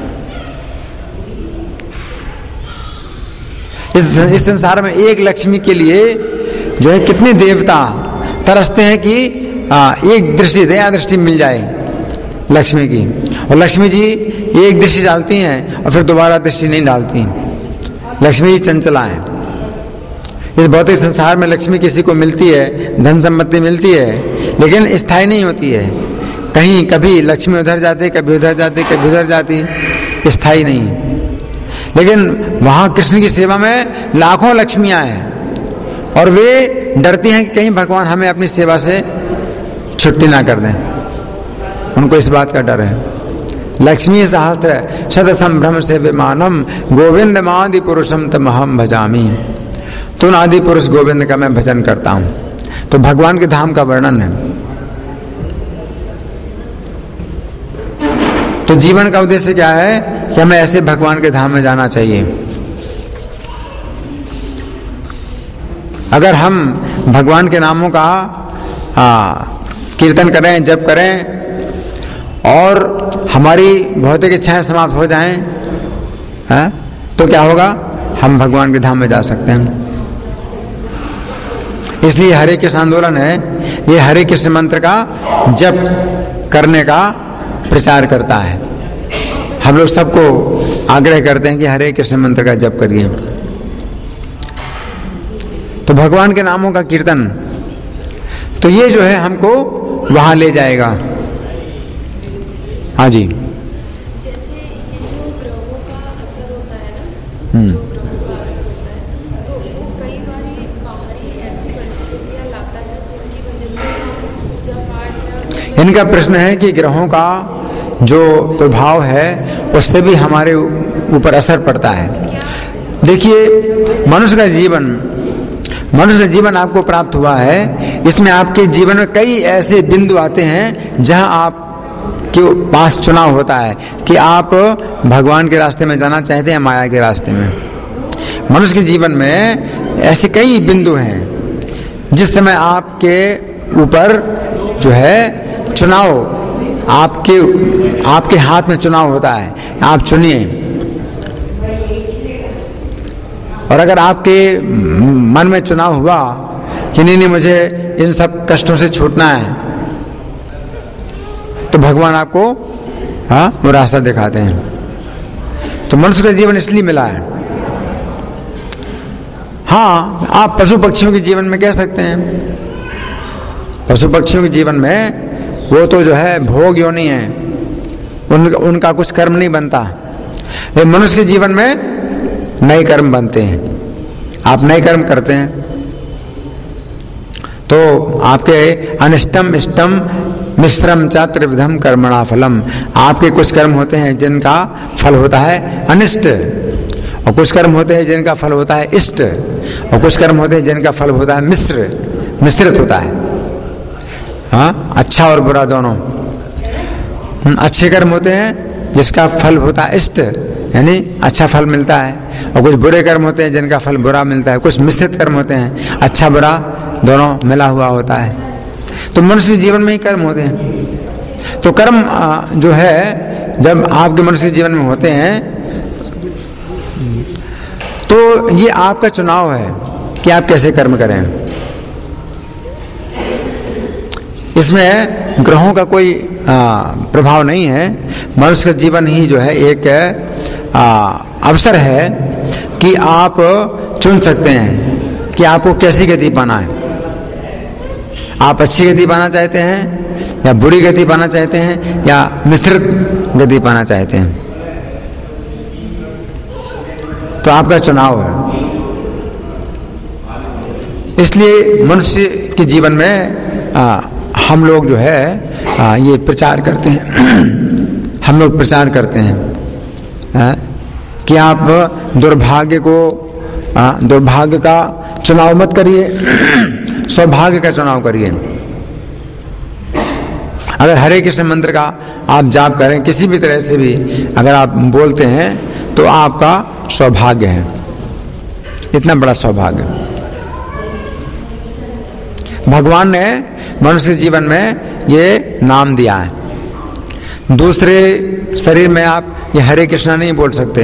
इस संसार में एक लक्ष्मी के लिए जो है कितने देवता तरसते हैं कि एक दृष्टि, दया दृष्टि मिल जाए लक्ष्मी की, और लक्ष्मी जी एक दृष्टि डालती हैं और फिर दोबारा दृष्टि नहीं डालती। लक्ष्मी जी चंचला है। इस भौतिक संसार में लक्ष्मी किसी को मिलती है, धन संपत्ति मिलती है, लेकिन स्थायी नहीं होती है। कहीं कभी लक्ष्मी उधर जाती, कभी उधर जाती, कभी उधर जाती, स्थायी नहीं। लेकिन वहां कृष्ण की सेवा में लाखों लक्ष्मियां हैं, और वे डरती हैं कि कहीं भगवान हमें अपनी सेवा से छुट्टी ना कर दें। उनको इस बात का डर है। लक्ष्मी सहस्त्र शत संभ्रम से विमानम गोविंद मादि पुरुषम तमहम भजामि, तो आदि पुरुष गोविंद का मैं भजन करता हूं। तो भगवान के धाम का वर्णन है। तो जीवन का उद्देश्य क्या है कि हमें ऐसे भगवान के धाम में जाना चाहिए। अगर हम भगवान के नामों का कीर्तन करें, जप करें, और हमारी भौतिक इच्छाएं समाप्त हो जाएं, तो क्या होगा? हम भगवान के धाम में जा सकते हैं। इसलिए हरे कृष्ण आंदोलन है, ये हरे कृष्ण मंत्र का जप करने का प्रचार करता है। हम लोग सबको आग्रह करते हैं कि हरे कृष्ण मंत्र का जप करिए। तो भगवान के नामों का कीर्तन, तो ये जो है हमको वहां ले जाएगा। हाँ जी। जैसे ये जो ग्रहों का असर होता है ना, जो ग्रहों का असर होता है, तो वो कई बारी बाहरी ऐसी परिस्थितियां लाता है जिनकी वजह से हम पूजा पाठ या इनका प्रश्न है कि ग्रहों का जो प्रभाव है उससे भी हमारे ऊपर असर पड़ता है। देखिए, मनुष्य का जीवन आपको प्राप्त हुआ है, इसमें आपके जीवन में कई ऐसे बिंदु आते हैं जहां आप के पास चुनाव होता है कि आप भगवान के रास्ते में जाना चाहते हैं, माया के रास्ते में। मनुष्य के जीवन में ऐसे कई बिंदु हैं जिस समय आपके ऊपर जो है चुनाव, आपके हाथ में चुनाव होता है, आप चुनिए। और अगर आपके मन में चुनाव हुआ कि नहीं मुझे इन सब कष्टों से छूटना है, तो भगवान आपको वो रास्ता दिखाते हैं। तो मनुष्य का जीवन इसलिए मिला है। हाँ, आप पशु पक्षियों के जीवन में कह सकते हैं, पशु पक्षियों के जीवन में वो तो जो है भोग योनि है, उनका कुछ कर्म नहीं बनता। लेकिन मनुष्य के जीवन में नए कर्म बनते हैं। आप नए कर्म करते हैं तो आपके अनिष्टम इष्टम मिश्रम च त्रिविधम कर्मणा फलम, आपके कुछ कर्म होते हैं जिनका फल होता है अनिष्ट, और कुछ कर्म होते हैं जिनका फल होता है इष्ट, और कुछ कर्म होते हैं जिनका फल होता है मिश्रित होता है। हाँ, अच्छा और बुरा दोनों। अच्छे कर्म होते हैं जिसका फल होता है इष्ट, यानी अच्छा फल मिलता है, और कुछ बुरे कर्म होते हैं जिनका फल बुरा मिलता है। कुछ मिश्रित कर्म होते हैं, अच्छा बुरा दोनों मिला हुआ होता है। तो मनुष्य जीवन में ही कर्म होते हैं। तो कर्म जो है जब आपके मनुष्य जीवन में होते हैं तो ये आपका चुनाव है कि आप कैसे कर्म करें। इसमें ग्रहों का कोई प्रभाव नहीं है। मनुष्य का जीवन ही जो है एक अवसर है कि आप चुन सकते हैं कि आपको कैसी गति पाना है। आप अच्छी गति पाना चाहते हैं या बुरी गति पाना चाहते हैं या मिश्रित गति पाना चाहते हैं, तो आपका चुनाव है। इसलिए मनुष्य के जीवन में हम लोग जो है ये प्रचार करते हैं हम लोग प्रचार करते हैं कि आप दुर्भाग्य का चुनाव मत करिए, सौभाग्य का चुनाव करिए। अगर हरे कृष्ण मंत्र का आप जाप करें किसी भी तरह से भी अगर आप बोलते हैं तो आपका सौभाग्य है, इतना बड़ा सौभाग्य। भगवान ने मनुष्य जीवन में ये नाम दिया है। दूसरे शरीर में आप ये हरे कृष्णा नहीं बोल सकते,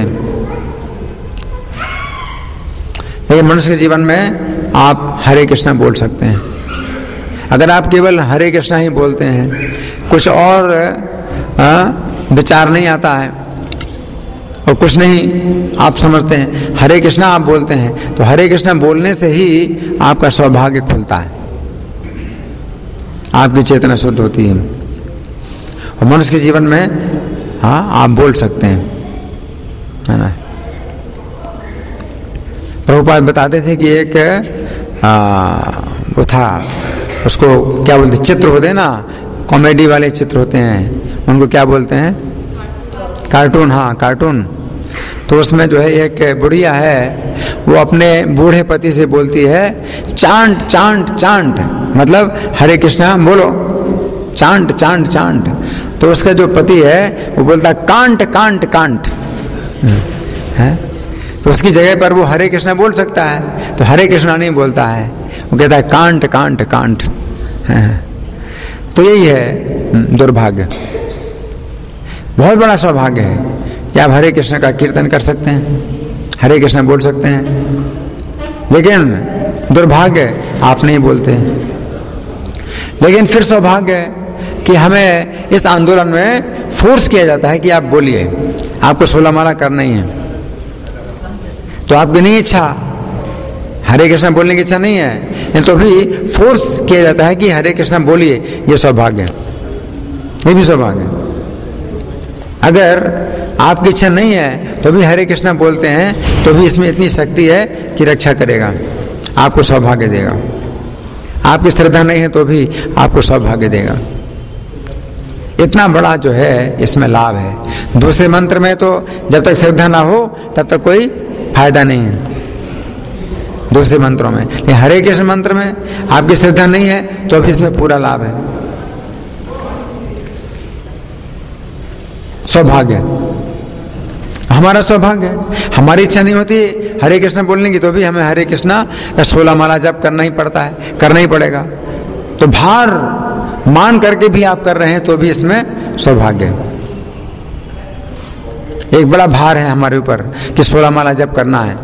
लेकिन मनुष्य के जीवन में आप हरे कृष्णा बोल सकते हैं। अगर आप केवल हरे कृष्णा ही बोलते हैं, कुछ और विचार नहीं आता है और कुछ नहीं आप समझते हैं, हरे कृष्णा आप बोलते हैं, तो हरे कृष्णा बोलने से ही आपका सौभाग्य खुलता है, आपकी चेतना शुद्ध होती है। और मनुष्य के जीवन में आप बोल सकते हैं, है ना। प्रभुपाद बताते थे कि एक वो था, उसको क्या बोलते, चित्र होते हैं ना, कॉमेडी वाले चित्र होते हैं, उनको क्या बोलते हैं, कार्टून। हाँ, कार्टून। तो उसमें जो है एक बुढ़िया है, वो अपने बूढ़े पति से बोलती है चांट चांट चांट, मतलब हरे कृष्णा बोलो, चांट चांट चांट। तो उसका जो पति है वो बोलता है कांट कांट कांट, है। तो उसकी जगह पर वो हरे कृष्णा बोल सकता है, तो हरे कृष्णा नहीं बोलता है, वो कहता है कांट कांट कांट, है। तो यही है दुर्भाग्य। बहुत बड़ा सौभाग्य है कि आप हरे कृष्ण का कीर्तन कर सकते हैं, हरे कृष्ण बोल सकते हैं, लेकिन दुर्भाग्य आप नहीं बोलते। लेकिन फिर सौभाग्य है कि हमें इस आंदोलन में फोर्स किया जाता है कि आप बोलिए, आपको 16 माला करना ही है, तो आपकी नहीं इच्छा, हरे कृष्ण बोलने की इच्छा नहीं है, तो भी फोर्स किया जाता है कि हरे कृष्ण बोलिए, ये सौभाग्य है, ये भी सौभाग्य है। अगर आपकी इच्छा नहीं है तो भी हरे कृष्ण बोलते हैं, तो भी इसमें इतनी शक्ति है कि रक्षा करेगा, आपको सौभाग्य देगा। आपकी श्रद्धा नहीं है तो भी आपको सौभाग्य देगा। इतना बड़ा जो है इसमें लाभ है। दूसरे मंत्र में तो जब तक श्रद्धा ना हो तब तक कोई फायदा नहीं है दूसरे मंत्रों में, लेकिन हरे कृष्ण मंत्र में आपकी श्रद्धा नहीं है तो भी इसमें पूरा लाभ है, सौभाग्य, हमारा सौभाग्य है। हमारी इच्छा नहीं होती हरे कृष्ण बोलने की, तो भी हमें हरे कृष्ण का 16 माला जप करना ही पड़ता है, करना ही पड़ेगा। तो भार मान करके भी आप कर रहे हैं तो भी इसमें सौभाग्य है। एक बड़ा भार है हमारे ऊपर कि 16 माला जप करना है,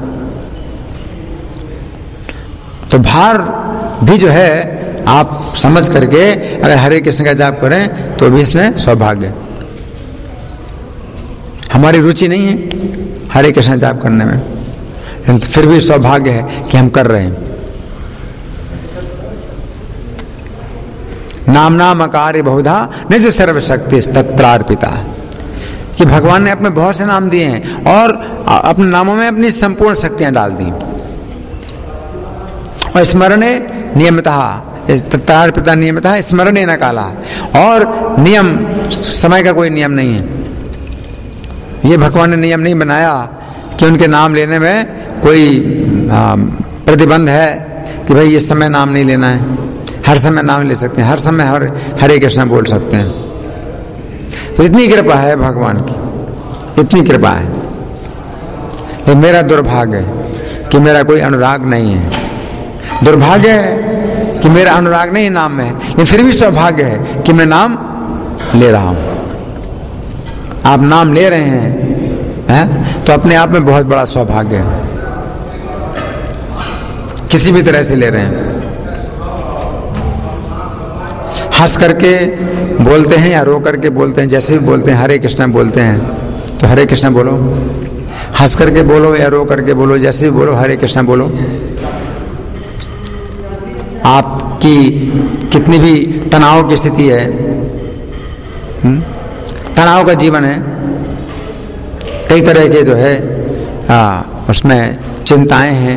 तो भार भी जो है आप समझ करके अगर हरे कृष्ण का जाप करें तो भी इसमें सौभाग्य है। हमारी रुचि नहीं है हरे कृष्ण जाप करने में, फिर भी सौभाग्य है कि हम कर रहे हैं। नाम नाम कार्य बहुधा निज सर्वशक्ति तत्रार्पिता, कि भगवान ने अपने बहुत से नाम दिए हैं और अपने नामों में अपनी संपूर्ण शक्तियां डाल दी। और स्मरणे नियमितः, तत्रार्पिता नियमितः स्मरणे न काला, और नियम, समय का कोई नियम नहीं है। ये भगवान ने नियम नहीं बनाया कि उनके नाम लेने में कोई प्रतिबंध है कि भाई इस समय नाम नहीं लेना है, हर समय नाम ले सकते हैं, हर समय हरे कृष्ण बोल सकते हैं। तो इतनी कृपा है भगवान की, इतनी कृपा है। लेकिन मेरा दुर्भाग्य है कि मेरा कोई अनुराग नहीं है, दुर्भाग्य है कि मेरा अनुराग नहीं नाम में है, लेकिन फिर भी सौभाग्य है कि मैं नाम ले रहा हूं। आप नाम ले रहे हैं तो अपने आप में बहुत बड़ा सौभाग्य है, किसी भी तरह से ले रहे हैं। हंस करके बोलते हैं या रो करके बोलते हैं, जैसे भी बोलते हैं, हरे कृष्ण बोलते हैं तो हरे कृष्ण बोलो, हंस करके बोलो या रो करके बोलो, जैसे भी बोलो हरे कृष्ण बोलो। आपकी कितनी भी तनाव की स्थिति है, तनाव का जीवन है, कई तरह के जो है उसमें चिंताएं हैं,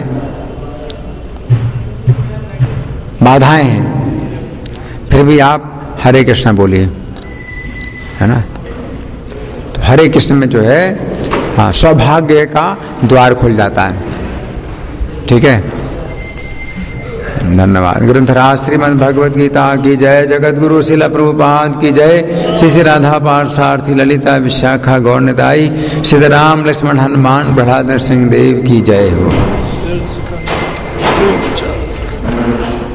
बाधाएं हैं, फिर भी आप हरे कृष्ण बोलिए, है ना। तो हरे कृष्ण में जो है सौभाग्य का द्वार खुल जाता है। ठीक है, धन्यवाद। ग्रंथराज श्रीमद् भगवद गीता की जय, जगत गुरु शिला प्रभुपाद की जय, श्री श्री राधा पार्थसारथी ललिता विशाखा गौरनिताई, सीताराम लक्ष्मण हनुमान प्रहलाद नरसिंह देव की जय हो।